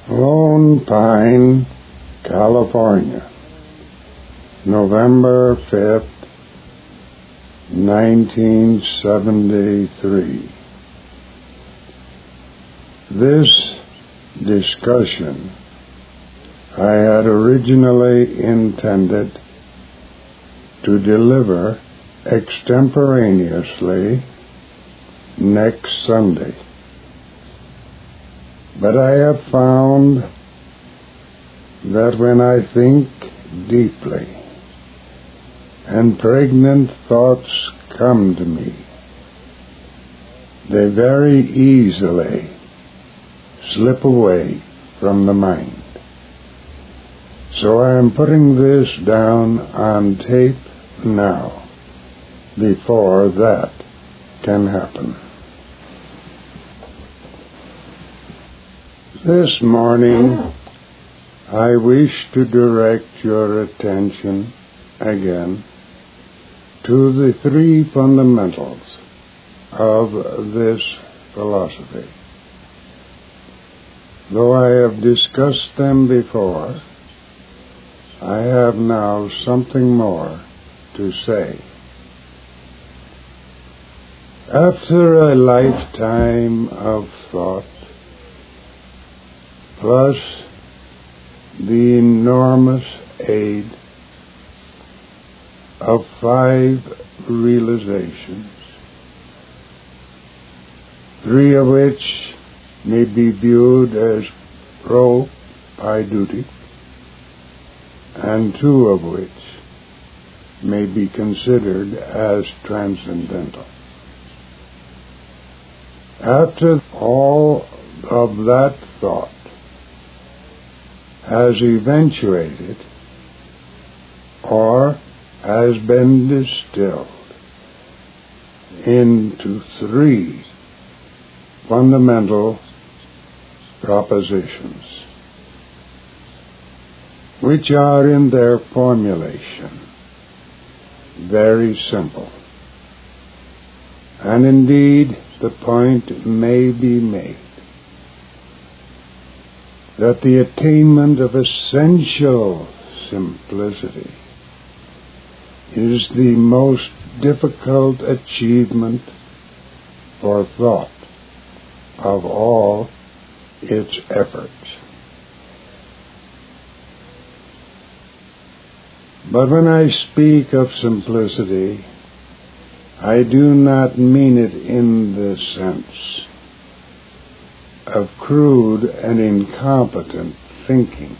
Lone Pine, California, November 5th, 1973. This discussion I had originally intended to deliver extemporaneously next Sunday. But I have found that when I think deeply and pregnant thoughts come to me, they very easily slip away from the mind. So I am putting this down on tape now, before that can happen. This morning, I wish to direct your attention again to the three fundamentals of this philosophy. Though I have discussed them before, I have now something more to say. After a lifetime of thought, plus the enormous aid of 5 realizations, 3 of which may be viewed as pro-paidetic, and 2 of which may be considered as transcendental. After all of that thought has eventuated or has been distilled into 3 fundamental propositions, which are in their formulation very simple. And indeed, the point may be made that the attainment of essential simplicity is the most difficult achievement for thought of all its efforts. But when I speak of simplicity, I do not mean it in the sense of crude and incompetent thinking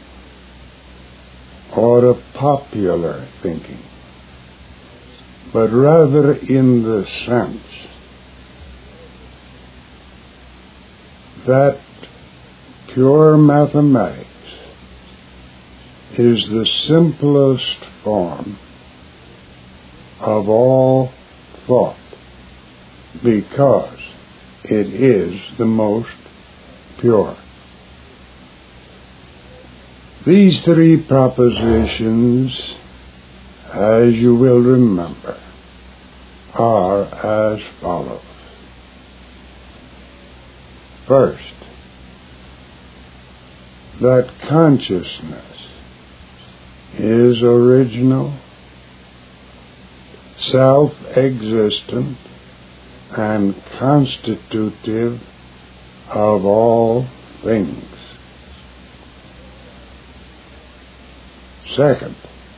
or of popular thinking, but rather in the sense that pure mathematics is the simplest form of all thought, because it is the most pure. These 3 propositions, as you will remember, are as follows. First, that consciousness is original, self-existent, and constitutive of all things. Second,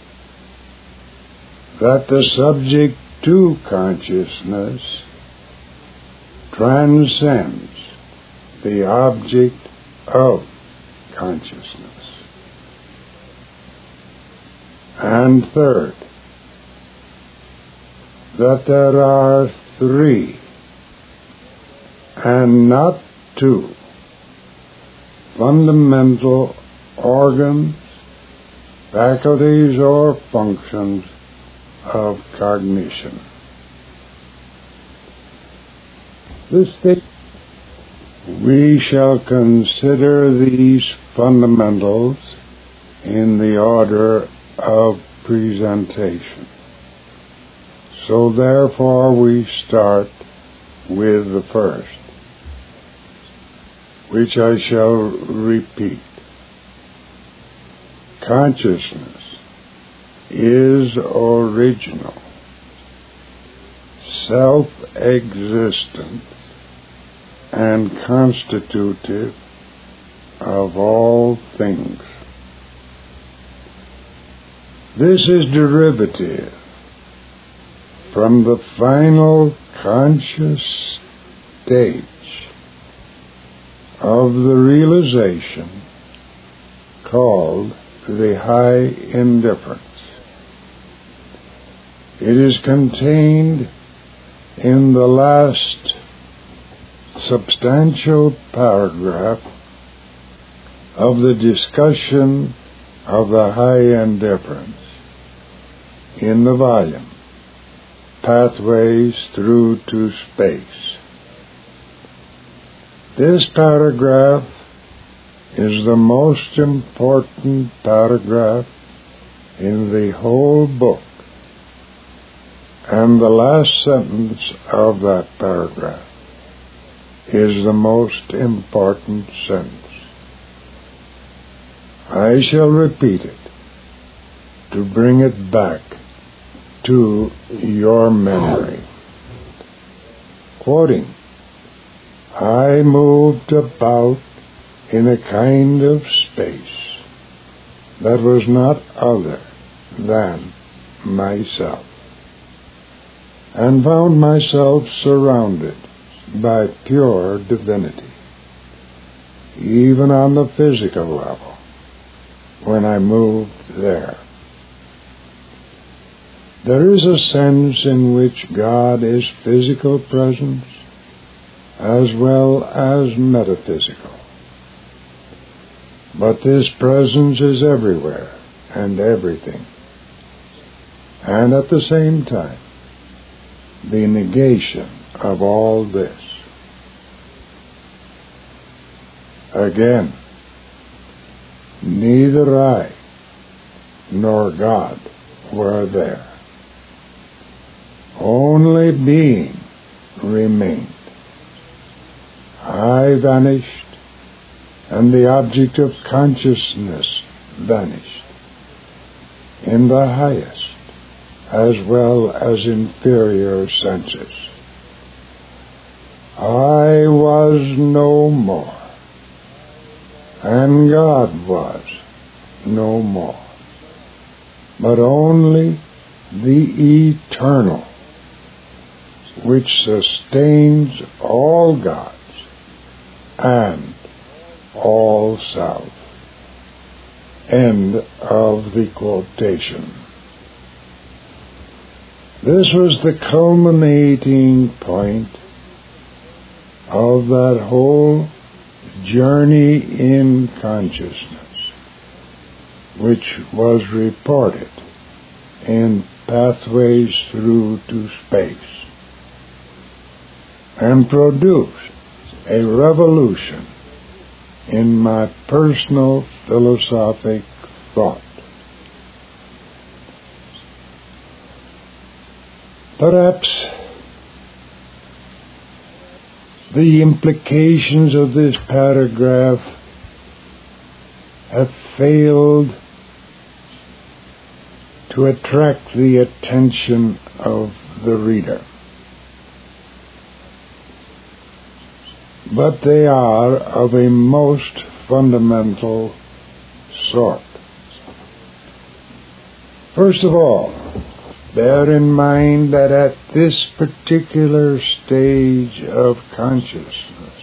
that the subject to consciousness transcends the object of consciousness. And third, that there are 3 and not 2 fundamental organs, faculties, or functions of cognition. We shall consider these fundamentals in the order of presentation. So therefore we start with the first, which I shall repeat. consciousness is original, self-existent, and constitutive of all things. This is derivative from the final conscious stage of the realization called the high indifference. It is contained in the last substantial paragraph of the discussion of the high indifference in the volume Pathways Through to Space. This paragraph is the most important paragraph in the whole book, and the last sentence of that paragraph is the most important sentence. I shall repeat it to bring it back to your memory. Quoting, I moved about in a kind of space that was not other than myself, and found myself surrounded by pure divinity, even on the physical level, when I moved there. There is a sense in which God is physical presence as well as metaphysical. But this presence is everywhere and everything, and at the same time, the negation of all this. Again, neither I nor God were there. Only being remained. I vanished, and the object of consciousness vanished, in the highest as well as inferior senses. I was no more, and God was no more, but only the eternal, which sustains all gods and all self. End of the quotation. This was the culminating point of that whole journey in consciousness, which was reported in Pathways Through to Space, and produced a revolution in my personal philosophic thought. Perhaps the implications of this paragraph have failed to attract the attention of the reader, but they are of a most fundamental sort. First of all, bear in mind that at this particular stage of consciousness,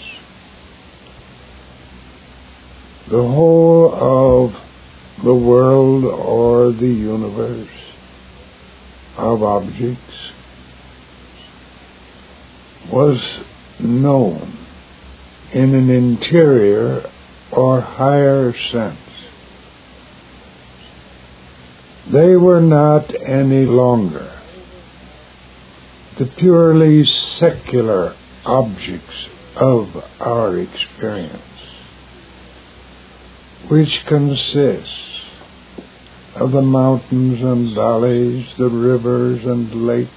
the whole of the world or the universe of objects was known in an interior or higher sense. They were not any longer the purely secular objects of our experience, which consists of the mountains and valleys, the rivers and lakes,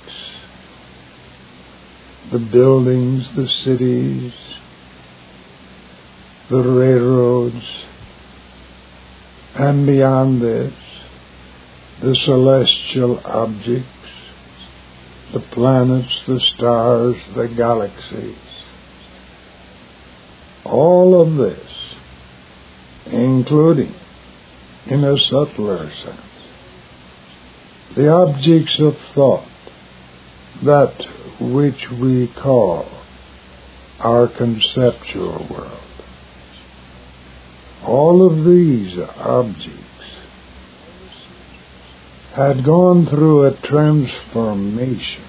the buildings, the cities, the railroads, And beyond this, the celestial objects, the planets, the stars, the galaxies, all of this, including, in a subtler sense, the objects of thought, that which we call our conceptual world. All of these objects had gone through a transformation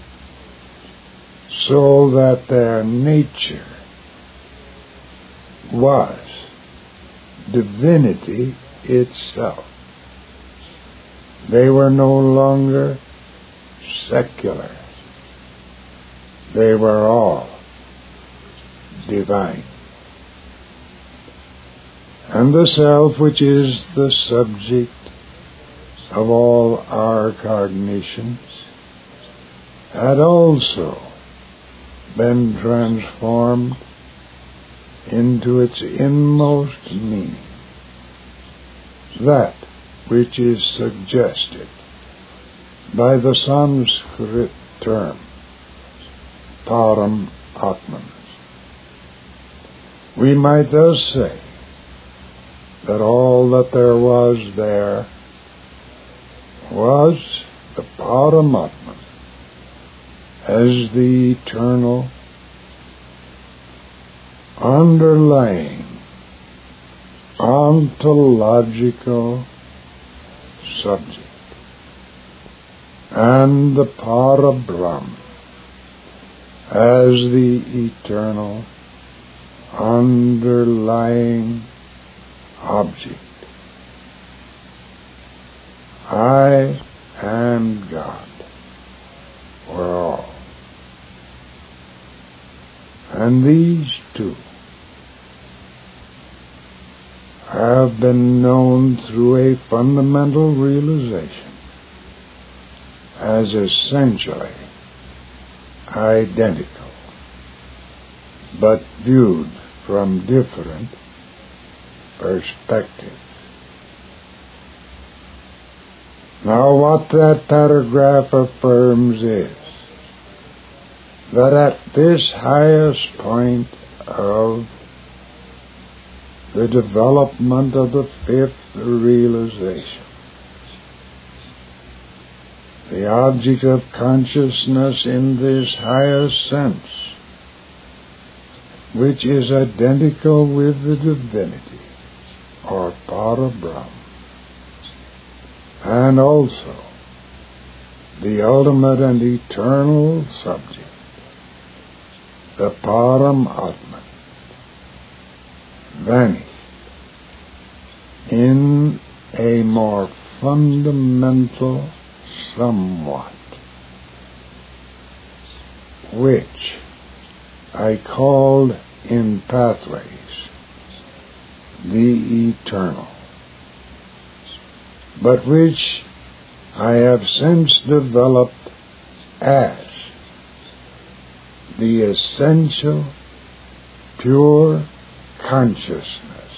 so that their nature was divinity itself. They were no longer secular. They were all divine. And the self, which is the subject of all our cognitions, had also been transformed into its inmost meaning, that which is suggested by the Sanskrit term Param Atman. We might thus say that all that there was was the Paramatman as the eternal, underlying, ontological subject, and the Parabrahm as the eternal, underlying object. I and God were all. And these two have been known through a fundamental realization as essentially identical, but viewed from different perspectives. Now, what that paragraph affirms is that at this highest point of the development of the fifth realization, the object of consciousness in this highest sense, which is identical with the divinity, or Parabrahm, and also the ultimate and eternal subject, the Param Atman, vanished in a more fundamental somewhat, which I called in Pathways the eternal, but which I have since developed as the essential, pure consciousness,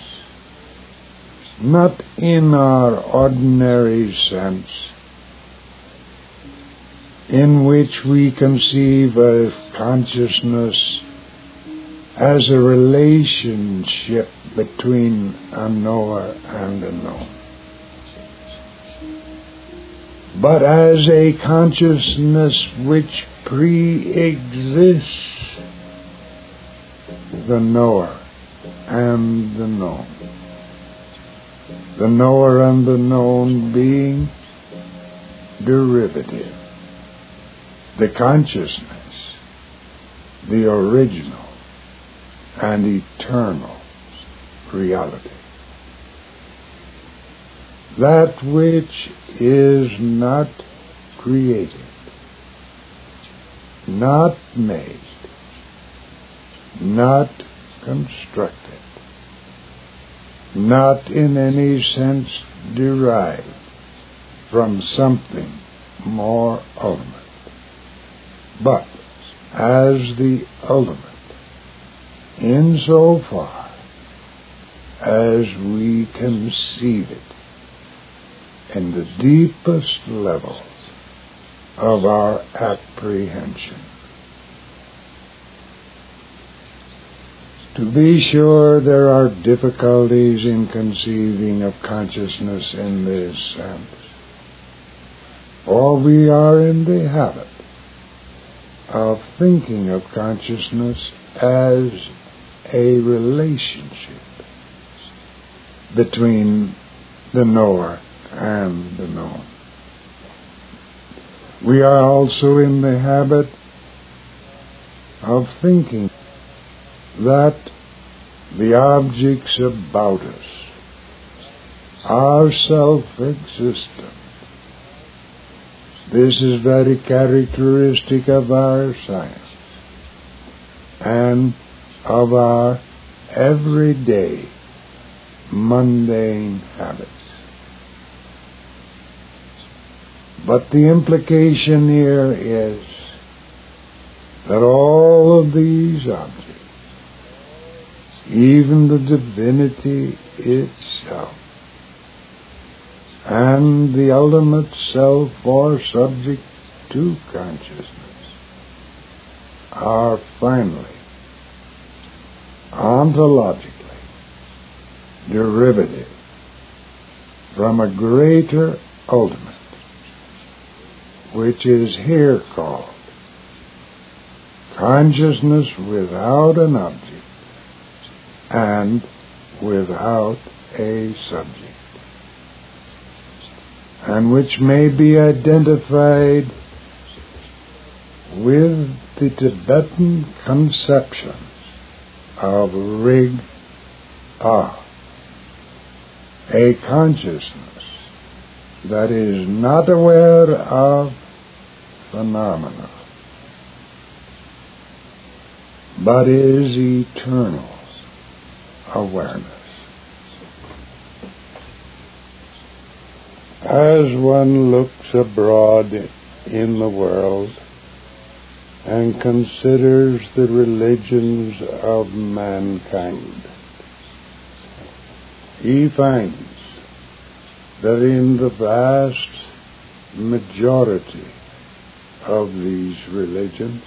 not in our ordinary sense, in which we conceive of consciousness as a relationship between a knower and a known, but as a consciousness which pre-exists the knower and the known. The knower and the known being derivative. The consciousness, the original and eternal reality. That which is not created, not made, not constructed, not in any sense derived from something more ultimate, but as the ultimate insofar as we conceive it in the deepest levels of our apprehension. To be sure, there are difficulties in conceiving of consciousness in this sense, for we are in the habit of thinking of consciousness as a relationship between the knower and the known. We are also in the habit of thinking that the objects about us are self-existent. This is very characteristic of our science and of our everyday mundane habits. But the implication here is that all of these objects, even the divinity itself, and the ultimate self or subject to consciousness, are finally, ontologically, derivative from a greater ultimate, which is here called consciousness without an object and without a subject, and which may be identified with the Tibetan conceptions of Rig-Pa, a consciousness that is not aware of phenomena, but is eternal awareness. As one looks abroad in the world and considers the religions of mankind, he finds that in the vast majority of these religions,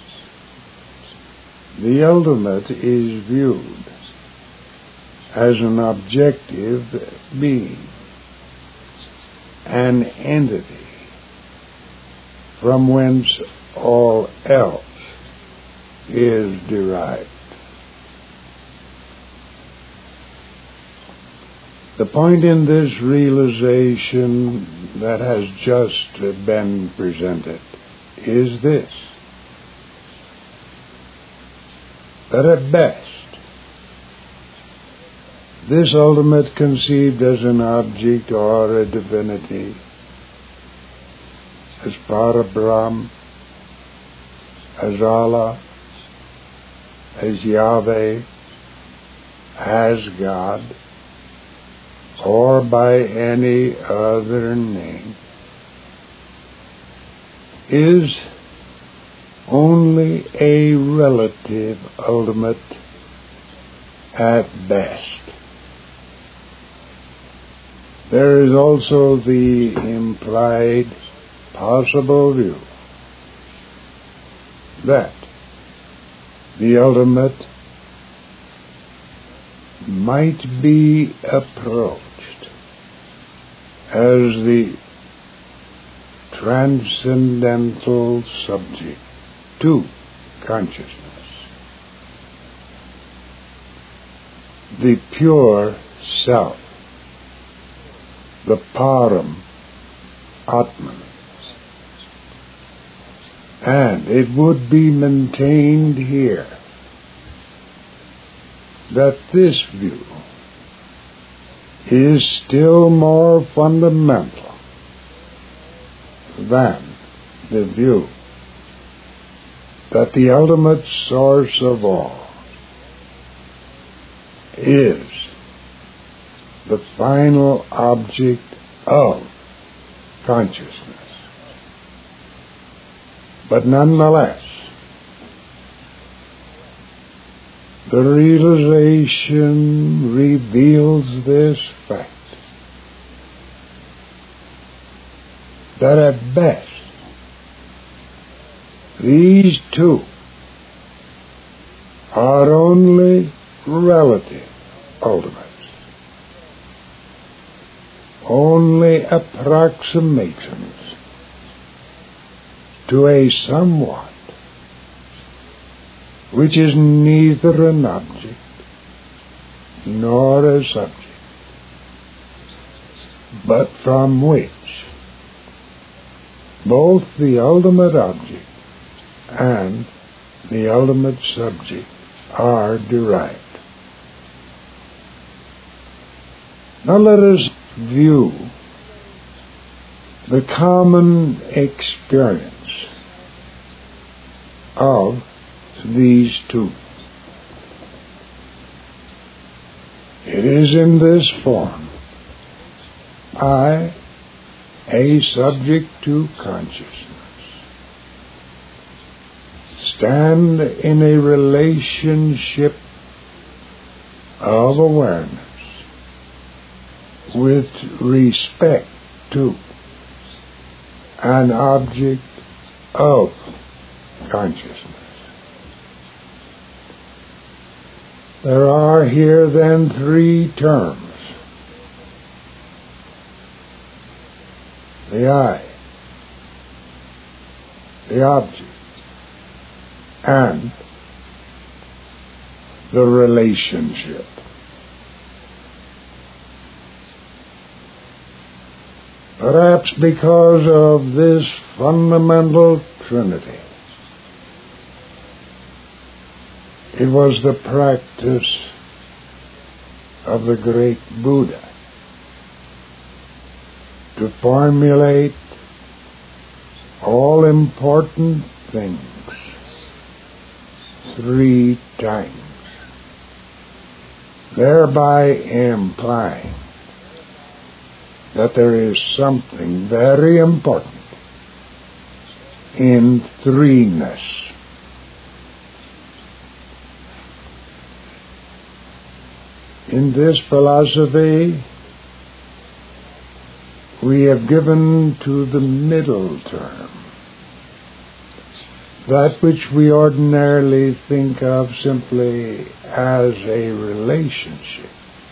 the ultimate is viewed as an objective being, an entity from whence all else is derived. The point in this realization that has just been presented is this: that at best, this ultimate conceived as an object or a divinity, as Parabrahm, as Allah, as Yahweh, as God, or by any other name, is only a relative ultimate at best. There is also the implied possible view that the ultimate might be approached as the transcendental subject to consciousness, the pure self, the Param Atman. And it would be maintained here that this view is still more fundamental than the view that the ultimate source of all is the final object of consciousness. But nonetheless, The realization reveals this fact, that at best, these two are only relative ultimates, only approximations to a somewhat which is neither an object nor a subject, but from which both the ultimate object and the ultimate subject are derived. Now let us view the common experience of these two. It is in this form: I, a subject to consciousness, stand in a relationship of awareness with respect to an object of consciousness. There are here then three terms: the I, the object, and the relationship. Perhaps because of this fundamental trinity, it was the practice of the great Buddha to formulate all important things 3 times, thereby implying that there is something very important in threeness. In this philosophy, we have given to the middle term that which we ordinarily think of simply as a relationship,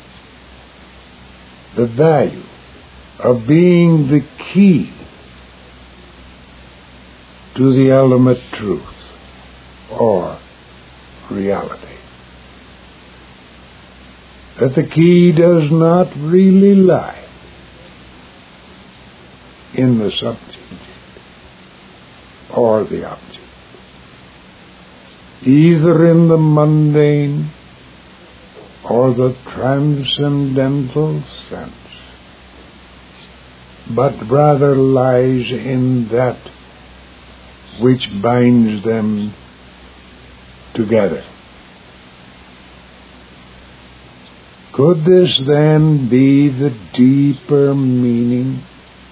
the value of being the key to the ultimate truth or reality. That the key does not really lie in the subject or the object, either in the mundane or the transcendental sense, but rather lies in that which binds them together. Could this then be the deeper meaning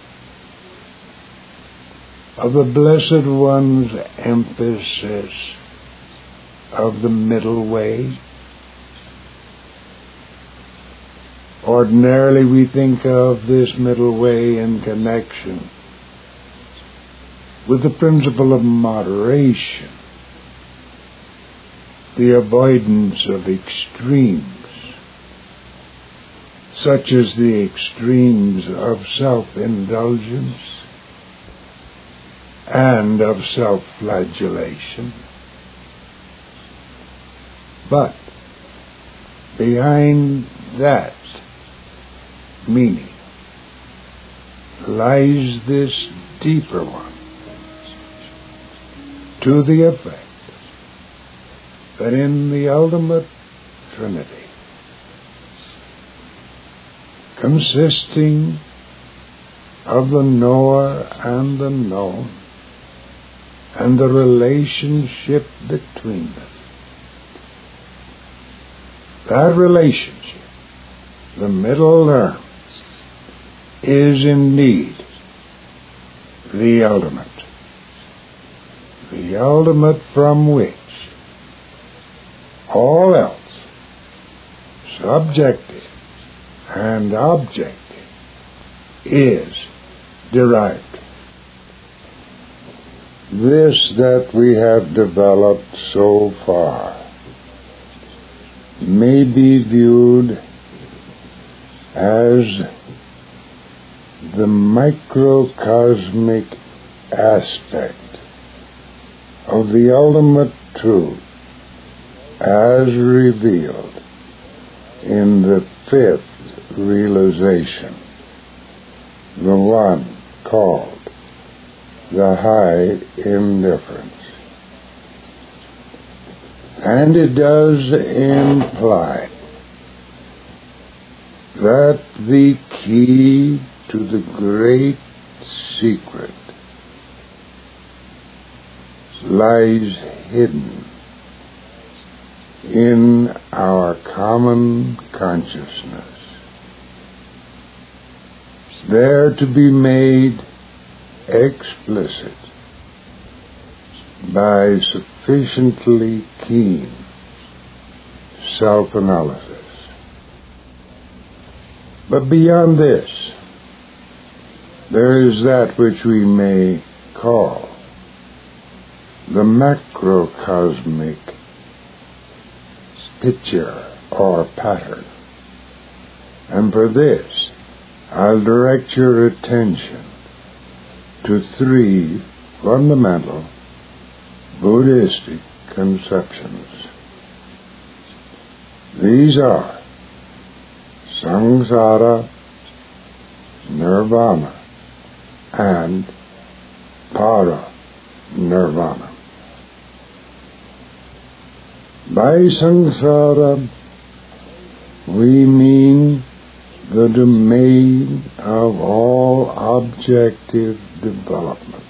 of the Blessed One's emphasis of the middle way? Ordinarily we think of this middle way in connection with the principle of moderation, the avoidance of extremes, such as the extremes of self-indulgence and of self-flagellation. But behind that meaning lies this deeper one, to the effect that in the ultimate Trinity, consisting of the knower and the known, and the relationship between them, that relationship, the middle term, is indeed the ultimate from which All else, subjective and objective, is derived. This that we have developed so far may be viewed as the microcosmic aspect of the ultimate truth as revealed in the fifth realization, the one called the high indifference. And it does imply that the key to the great secret lies hidden in our common consciousness, there to be made explicit by sufficiently keen self-analysis. But beyond this, there is that which we may call the macrocosmic picture or pattern. And for this, I'll direct your attention to three fundamental Buddhistic conceptions. These are samsara, nirvana, and para-nirvana. By samsara, we mean the domain of all objective development,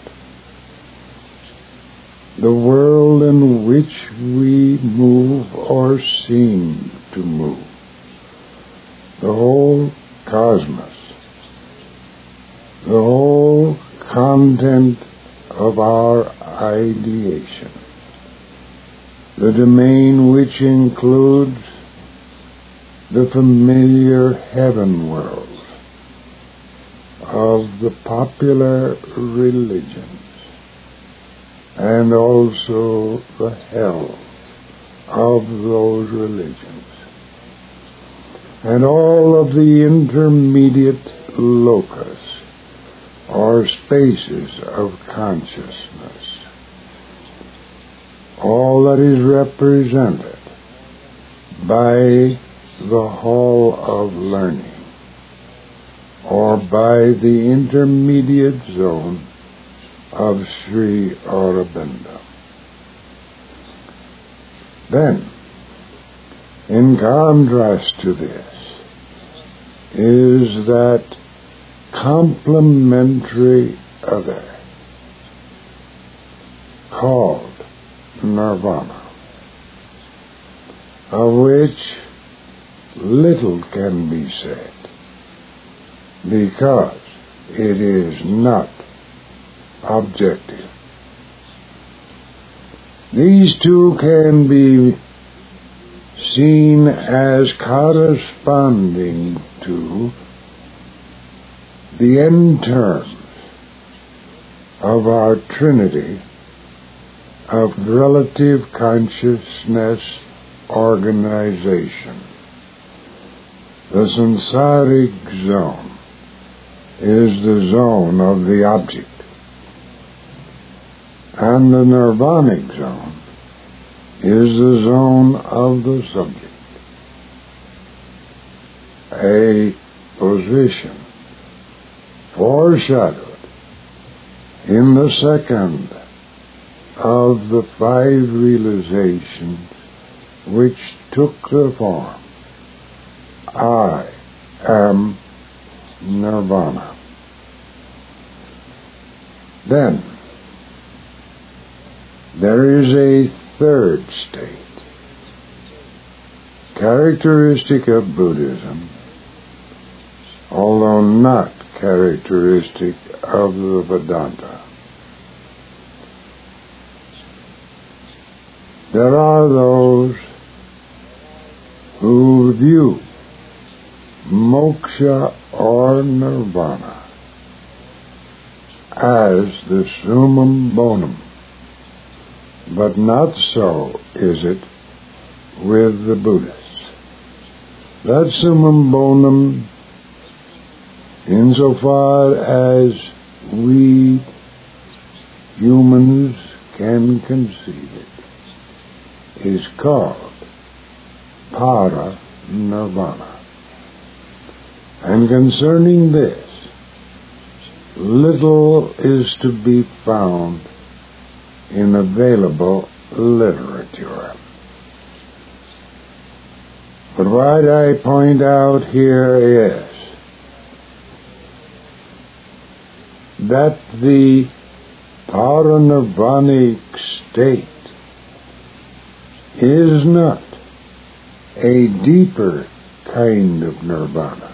the world in which we move or seem to move, the whole cosmos, the whole content of our ideation, the domain which includes the familiar heaven world of the popular religions, and also the hell of those religions, and all of the intermediate locus or spaces of consciousness, all that is represented by the hall of learning, or by the intermediate zone of Sri Aurobindo. Then, in contrast to this, is that complementary other called nirvana, of which little can be said, because it is not objective. These two can be seen as corresponding to the end terms of our trinity of relative consciousness organization. The samsaric zone is the zone of the object, and the nirvanic zone is the zone of the subject, a position foreshadowed in the second of the five realizations which took the form I am nirvana. Then there is a third state, characteristic of Buddhism, although not characteristic of the Vedanta. There are those who view moksha or nirvana as the summum bonum, but not so is it with the Buddhists. That summum bonum, insofar as we humans can conceive it, is called para-nirvana. And concerning this, little is to be found in available literature. But what I point out here is that the paranirvanic state is not a deeper kind of nirvana,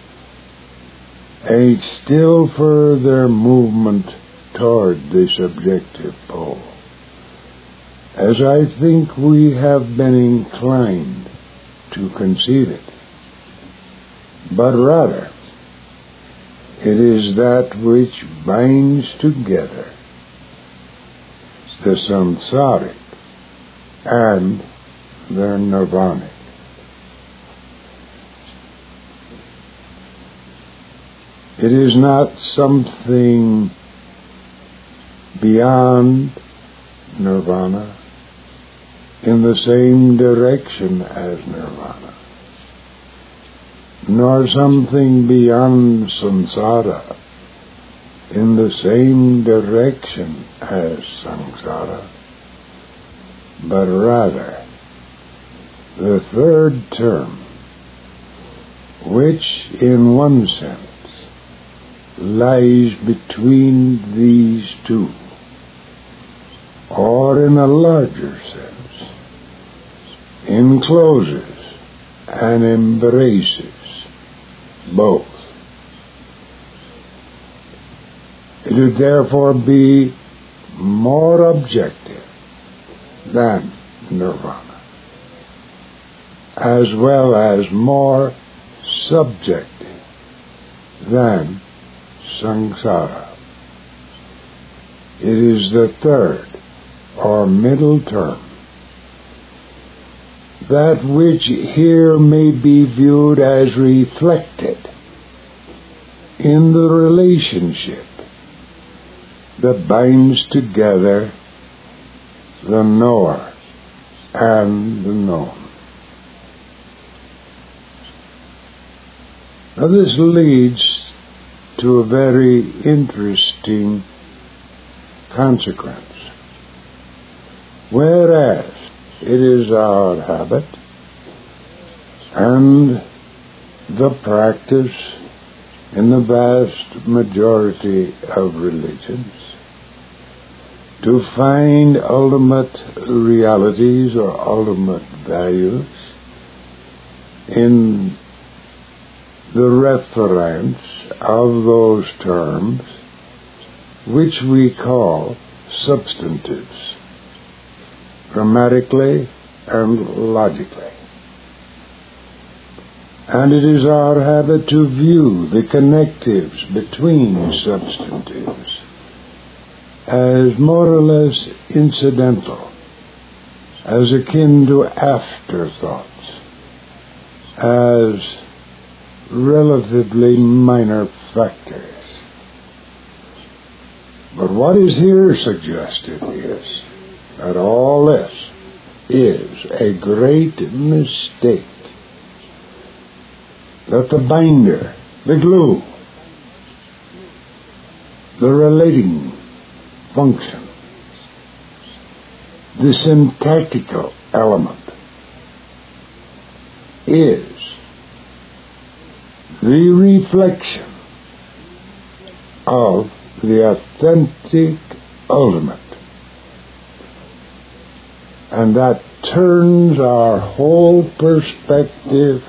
a still further movement toward the subjective pole, as I think we have been inclined to conceive it, but rather it is that which binds together the samsaric and the nirvanic. It is not something beyond nirvana in the same direction as nirvana, nor something beyond samsara in the same direction as samsara, but rather the third term, which in one sense lies between these two, or in a larger sense encloses and embraces both. It would therefore be more objective than nirvana, as well as more subjective than samsara. It is the third or middle term, that which here may be viewed as reflected in the relationship that binds together the knower and the known. Now this leads to a very interesting consequence. Whereas it is our habit and the practice in the vast majority of religions to find ultimate realities or ultimate values in the reference of those terms which we call substantives, grammatically and logically. And it is our habit to view the connectives between substantives as more or less incidental, as akin to afterthoughts, as relatively minor factors. But what is here suggested is that all this is a great mistake, that the binder, the glue, the relating function, the syntactical element is the reflection of the authentic ultimate. And that turns our whole perspective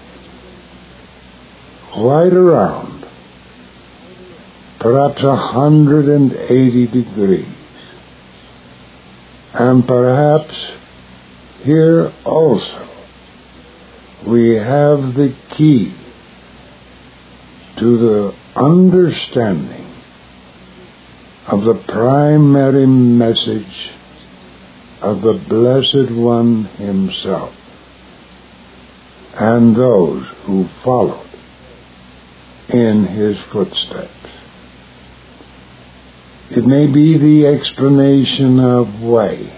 right around, perhaps 180 degrees. And perhaps here also we have the key to the understanding of the primary message of the Blessed One himself and those who followed in his footsteps. It may be the explanation of why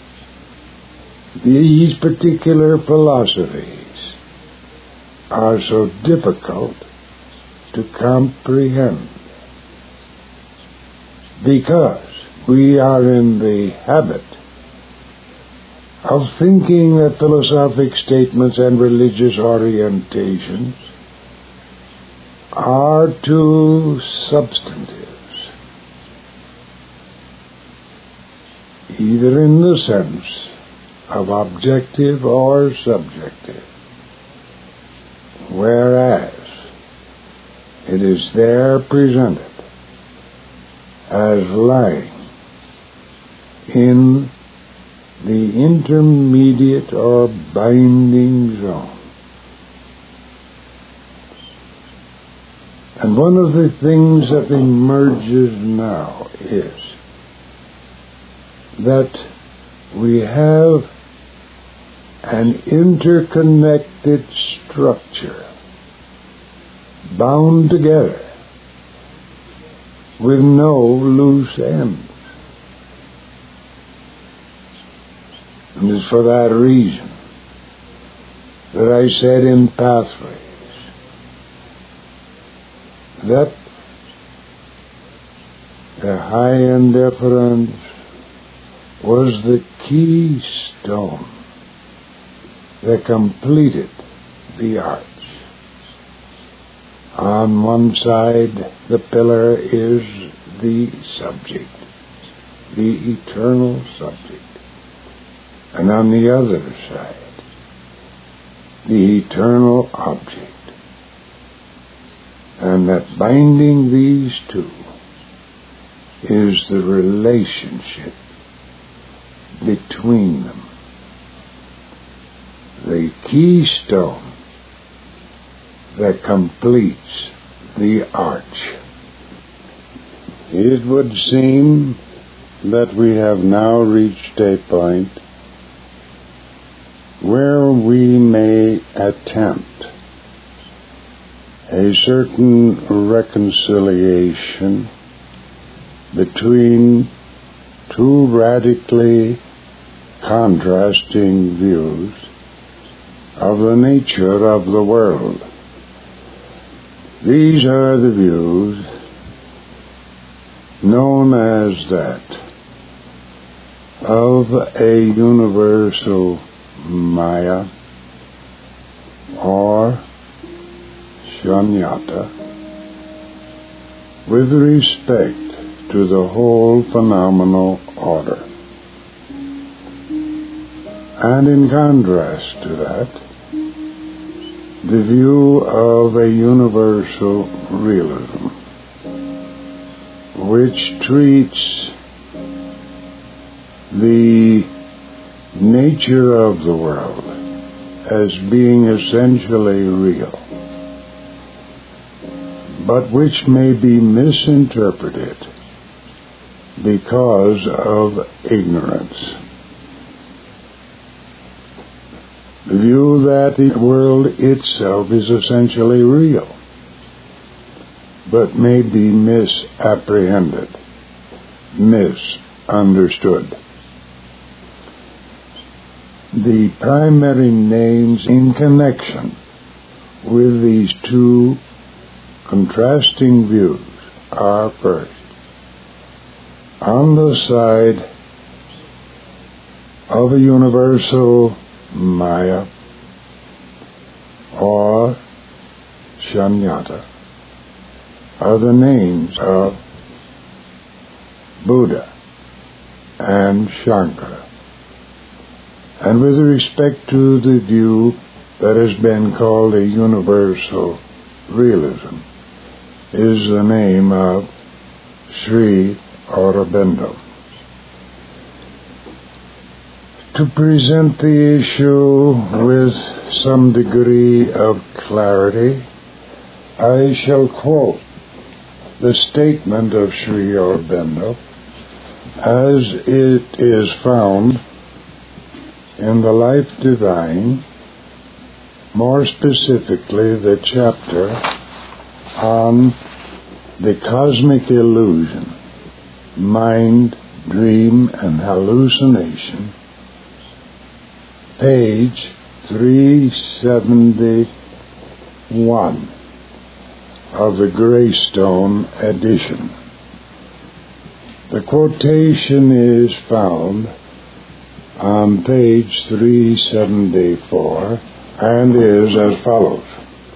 these particular philosophies are so difficult to comprehend, because we are in the habit of thinking that philosophic statements and religious orientations are too substantives, either in the sense of objective or subjective, whereas it is there presented as lying in the intermediate or binding zone. And one of the things that emerges now is that we have an interconnected structure bound together with no loose ends. And it's for that reason that I said in Pathways that the high indifference was the keystone that completed the arch. On one side, the pillar is the subject, the eternal subject. And on the other side, the eternal object. And that binding these two is the relationship between them. The keystone that completes the arch. It would seem that we have now reached a point where we may attempt a certain reconciliation between two radically contrasting views of the nature of the world. These are the views known as that of a universal Maya or Shunyata with respect to the whole phenomenal order. And in contrast to that, the view of a universal realism, which treats the nature of the world as being essentially real, but which may be misinterpreted because of ignorance. The view that the world itself is essentially real, but may be misapprehended, misunderstood. The primary names in connection with these two contrasting views are first, on the side of a universal Maya or Shunyata, are the names of Buddha and Shankara. And with respect to the view that has been called a universal realism, is the name of Sri Aurobindo. To present the issue with some degree of clarity, I shall quote the statement of Sri Aurobindo as it is found in the Life Divine, more specifically the chapter on the cosmic illusion, mind, dream, and hallucination, page 371 of the Greystone edition. The quotation is found on page 374 and is as follows.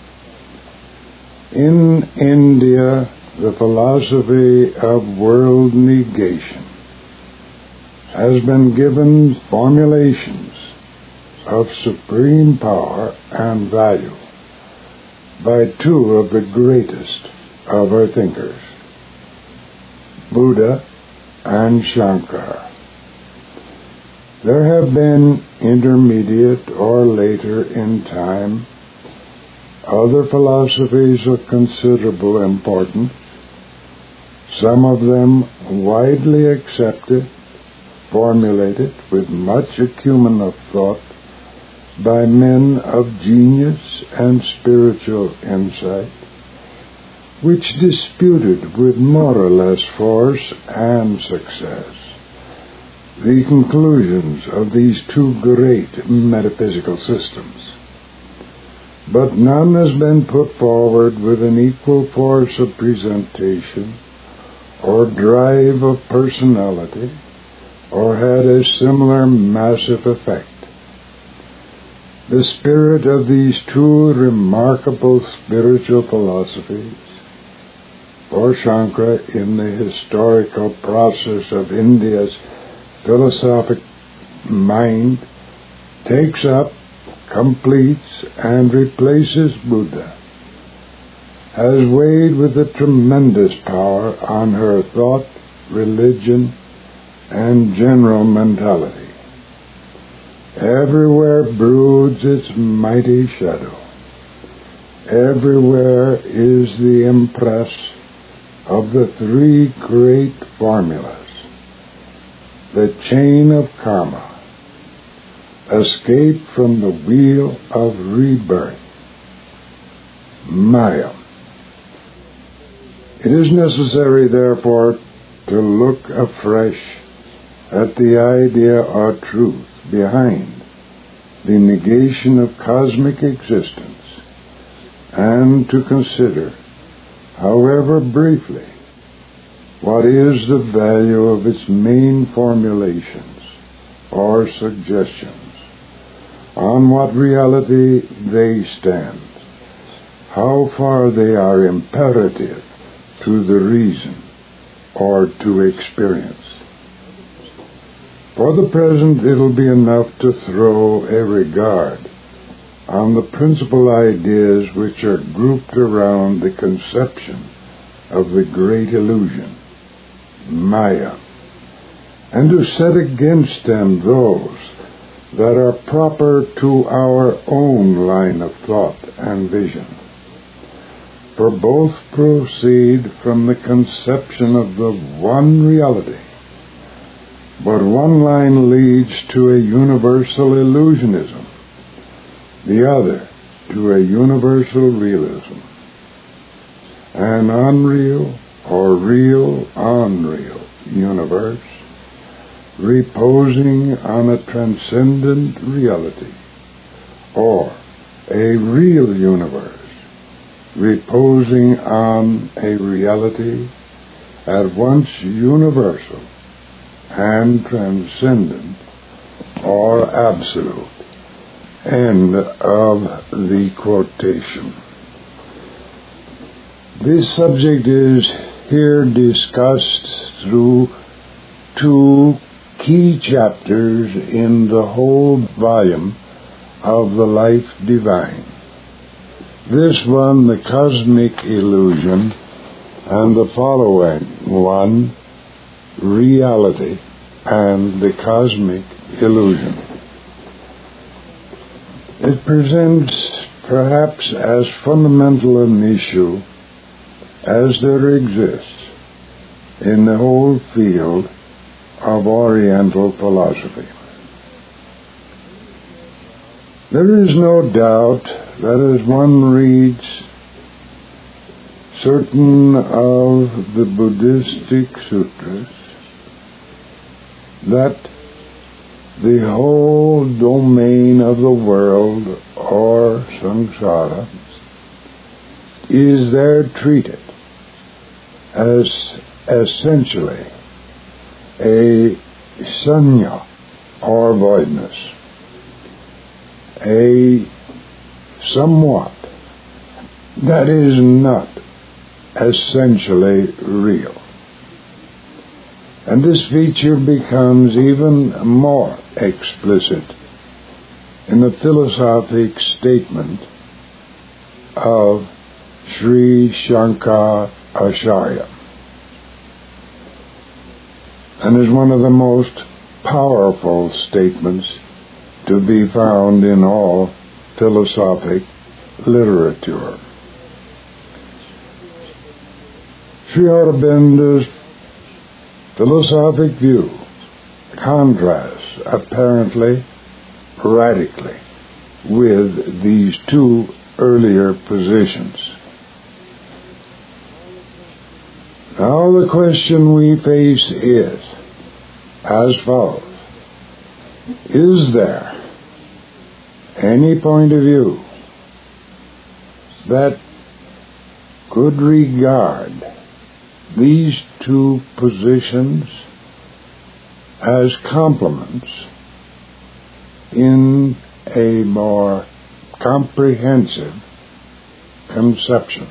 In India, the philosophy of world negation has been given formulations of supreme power and value by two of the greatest of our thinkers, Buddha and Shankara. There have been intermediate or later in time other philosophies of considerable importance, some of them widely accepted, formulated with much acumen of thought by men of genius and spiritual insight, which disputed with more or less force and success the conclusions of these two great metaphysical systems. But none has been put forward with an equal force of presentation or drive of personality or had a similar massive effect. The spirit of these two remarkable spiritual philosophies, for Shankara in the historical process of India's philosophic mind, takes up, completes, and replaces Buddha, has weighed with a tremendous power on her thought, religion, and general mentality. Everywhere broods its mighty shadow. Everywhere is the impress of the three great formulas: the chain of karma, escape from the wheel of rebirth, Maya. It is necessary, therefore, to look afresh at the idea or truth behind the negation of cosmic existence, and to consider, however briefly, what is the value of its main formulations or suggestions, on what reality they stand, how far they are imperative to the reason or to experience. For the present, it'll be enough to throw a regard on the principal ideas which are grouped around the conception of the great illusion, Maya, and to set against them those that are proper to our own line of thought and vision. For both proceed from the conception of the one reality, but one line leads to a universal illusionism, the other to a universal realism. An unreal or real unreal universe reposing on a transcendent reality, or a real universe reposing on a reality at once universal and transcendent or absolute. End of the quotation. This subject is here discussed through two key chapters in the whole volume of the Life Divine. This one, the cosmic illusion, and the following one, reality and the cosmic illusion. It presents perhaps as fundamental an issue as there exists in the whole field of Oriental philosophy. There is no doubt that as one reads certain of the Buddhistic sutras, that the whole domain of the world, or samsara, is there treated as essentially a sanya, or voidness, a somewhat that is not essentially real. And this feature becomes even more explicit in the philosophic statement of Sri Shankaracharya, and is one of the most powerful statements to be found in all philosophic literature. Sri Aurobindo's philosophic view contrasts apparently radically with these two earlier positions. Now the question we face is as follows: is there any point of view that could regard these two positions as complements in a more comprehensive conception?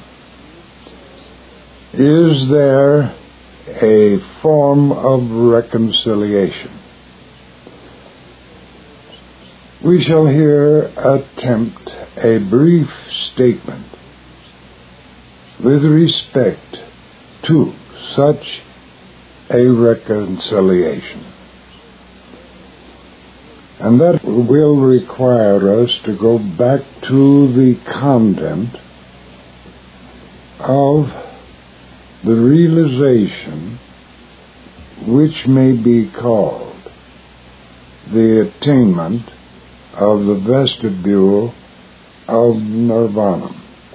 Is there a form of reconciliation? We shall here attempt a brief statement with respect to such a reconciliation. And that will require us to go back to the content of the realization which may be called the attainment of the vestibule of nirvana.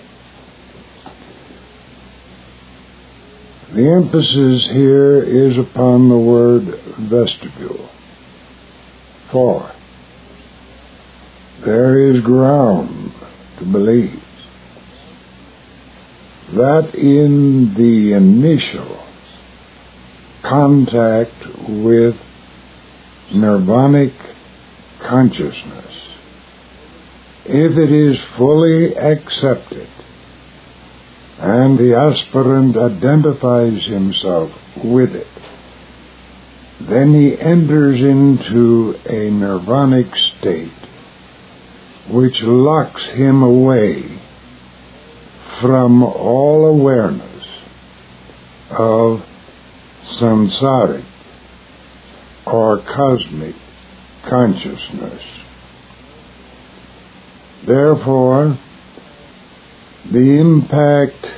The emphasis here is upon the word vestibule, for there is ground to believe that in the initial contact with nirvanic consciousness, if it is fully accepted and the aspirant identifies himself with it, then he enters into a nirvanic state which locks him away from all awareness of samsaric or cosmic consciousness. Therefore, the impact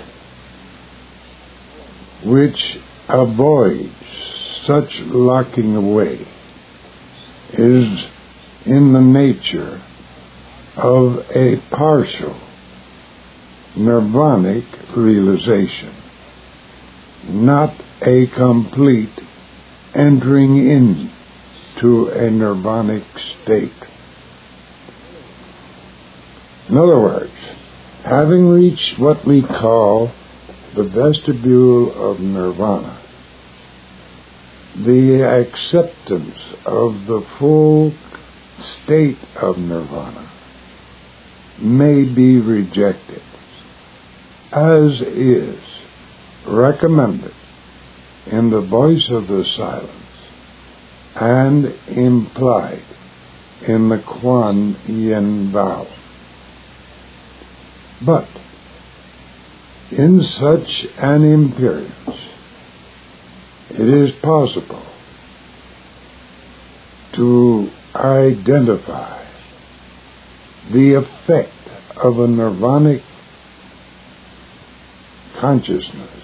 which avoids such locking away is in the nature of a partial nirvanic realization, not a complete entering into a nirvanic state. In other words, having reached what we call the vestibule of nirvana, the acceptance of the full state of nirvana may be rejected, as is recommended in the voice of the silence and implied in the Kuan Yin vow. But in such an appearance, it is possible to identify the effect of a nirvanic consciousness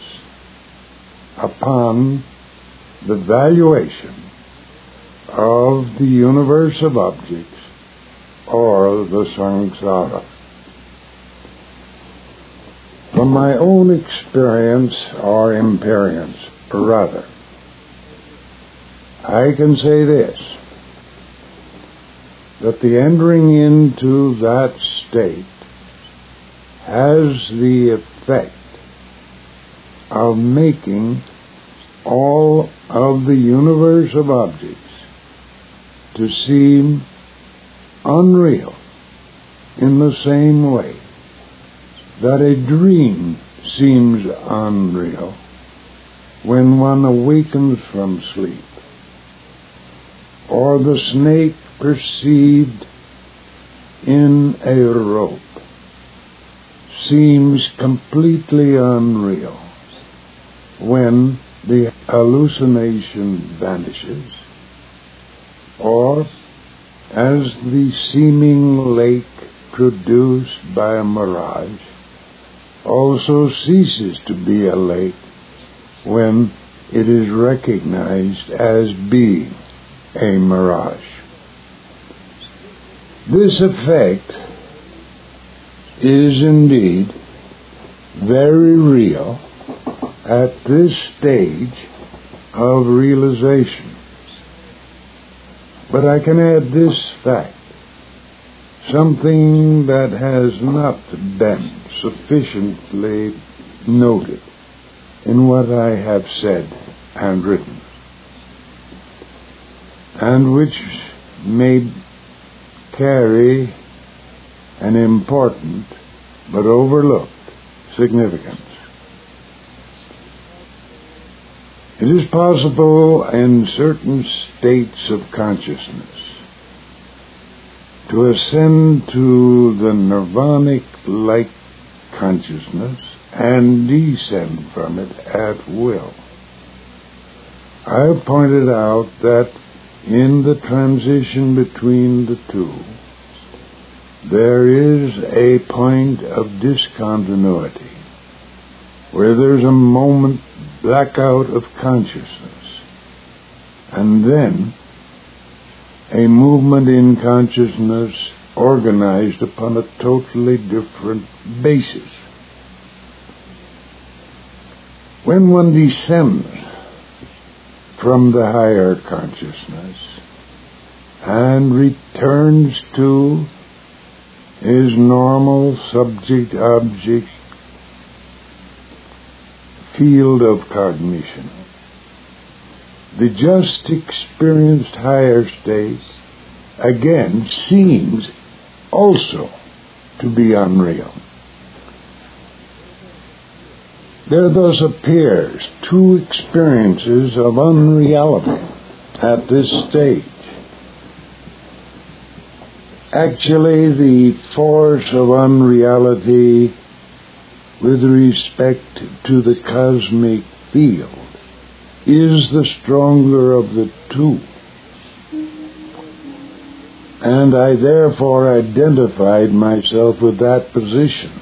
upon the valuation of the universe of objects or the samsara. From my own experience or imperience, rather, I can say this, that the entering into that state has the effect of making all of the universe of objects to seem unreal in the same way that a dream seems unreal when one awakens from sleep, or the snake perceived in a rope seems completely unreal when the hallucination vanishes, or as the seeming lake produced by a mirage also ceases to be a lake when it is recognized as being a mirage. This effect is indeed very real at this stage of realization. But I can add this fact, something that has not been sufficiently noted in what I have said and written, and which may carry an important but overlooked significance. It is possible in certain states of consciousness to ascend to the nirvanic-like consciousness and descend from it at will. I have pointed out that in the transition between the two, there is a point of discontinuity, where there's a moment blackout of consciousness, and then a movement in consciousness organized upon a totally different basis. When one descends from the higher consciousness and returns to his normal subject-object field of cognition, the just experienced higher state again seems also to be unreal. There thus appears two experiences of unreality at this stage. Actually, the force of unreality with respect to the cosmic field is the stronger of the two. And I therefore identified myself with that position.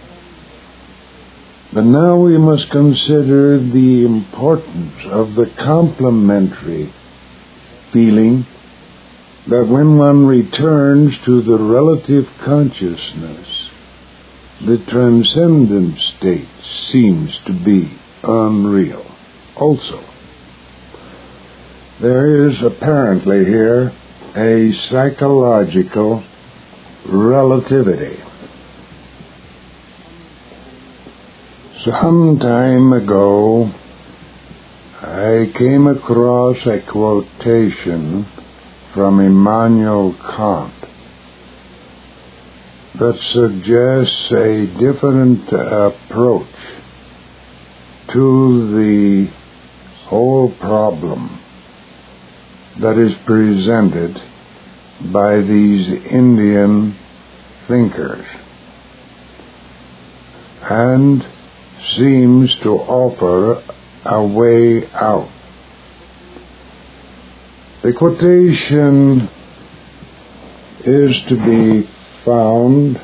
But now we must consider the importance of the complementary feeling that when one returns to the relative consciousness, the transcendent state seems to be unreal also. There is apparently here a psychological relativity. Some time ago, I came across a quotation from Immanuel Kant that suggests a different approach to the whole problem that is presented by these Indian thinkers, and seems to offer a way out. The quotation is to be found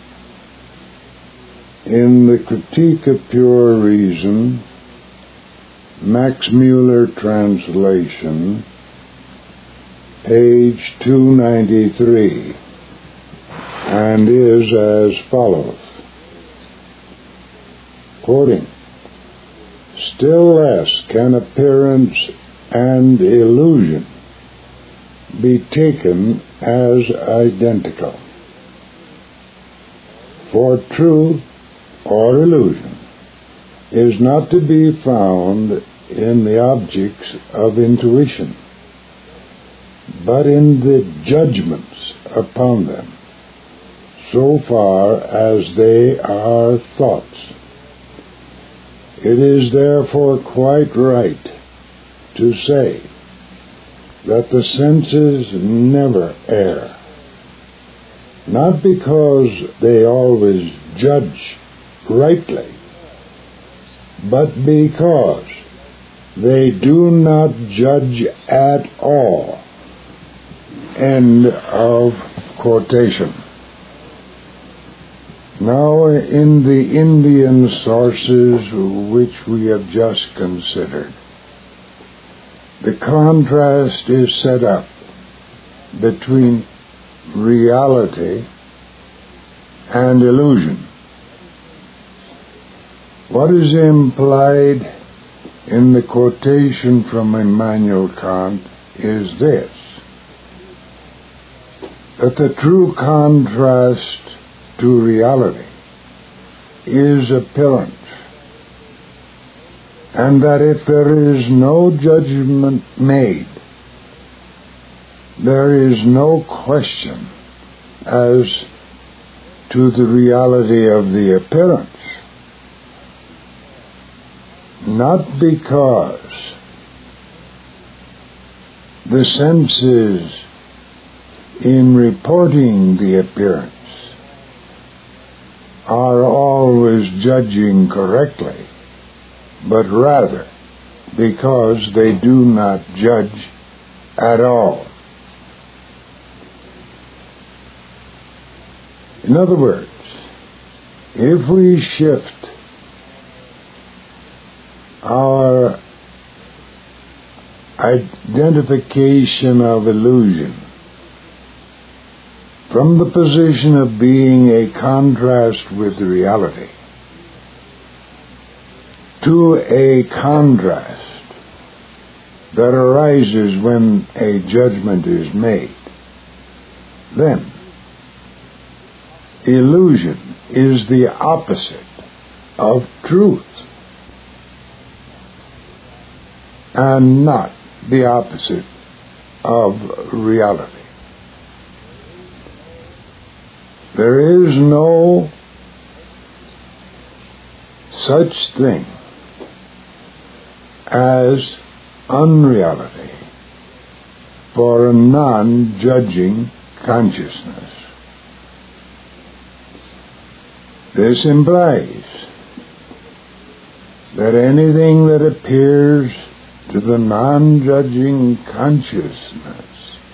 in the Critique of Pure Reason, Max Muller translation, page 293, and is as follows, quoting, "Still less can appearance and illusion be taken as identical. For truth or illusion is not to be found in the objects of intuition, but in the judgments upon them, so far as they are thoughts. It is therefore quite right to say that the senses never err, not because they always judge rightly, but because they do not judge at all." End of quotation. Now, in the Indian sources which we have just considered, the contrast is set up between reality and illusion. What is implied in the quotation from Immanuel Kant is this, that the true contrast to reality is appearance, and that if there is no judgment made, there is no question as to the reality of the appearance, not because the senses, in reporting the appearance, are always judging correctly, but rather because they do not judge at all. In other words, if we shift our identification of illusion from the position of being a contrast with reality to a contrast that arises when a judgment is made, then illusion is the opposite of truth and not the opposite of reality. There is no such thing as unreality for a non-judging consciousness. This implies that anything that appears to the non-judging consciousness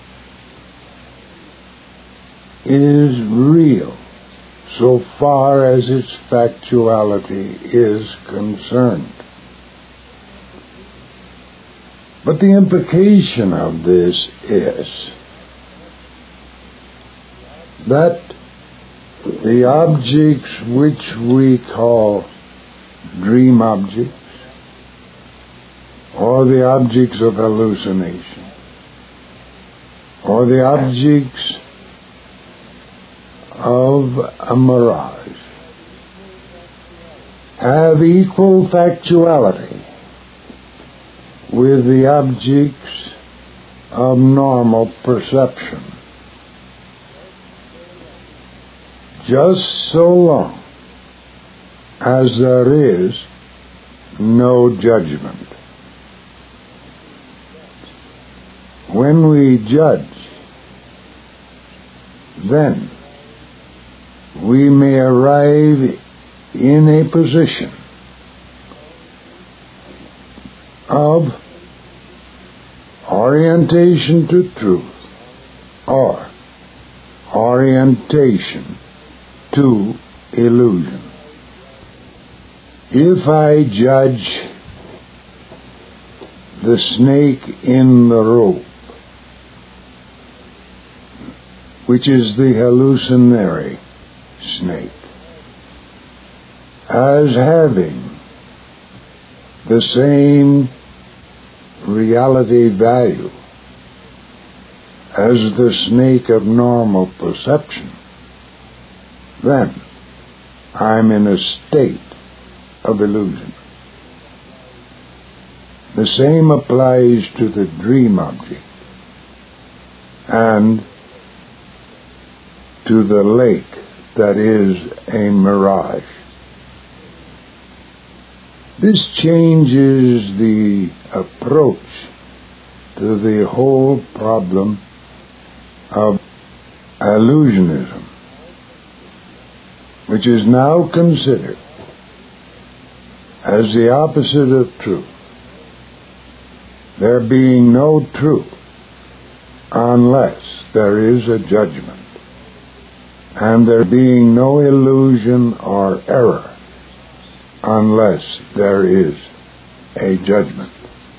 is real so far as its factuality is concerned. But the implication of this is that the objects which we call dream objects, or the objects of hallucination, or the objects of a mirage, have equal factuality with the objects of normal perception, just so long as there is no judgment. When we judge, then we may arrive in a position of orientation to truth or orientation to illusion. If I judge the snake in the rope, which is the hallucinatory snake, as having the same reality value as the snake of normal perception, then I'm in a state of illusion. The same applies to the dream object and to the lake that is a mirage. This changes the approach to the whole problem of illusionism, which is now considered as the opposite of truth, there being no truth unless there is a judgment, and there being no illusion or error unless there is a judgment.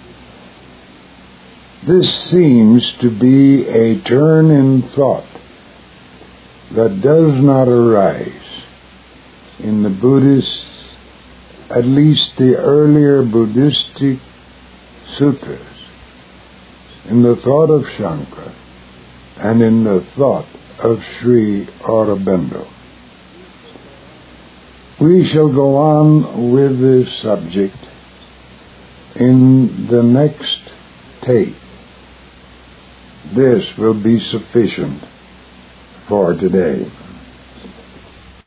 This seems to be a turn in thought that does not arise in the Buddhists, at least the earlier Buddhistic sutras, in the thought of Shankara, and in the thought of Sri Aurobindo. We shall go on with this subject in the next tape. This will be sufficient for today.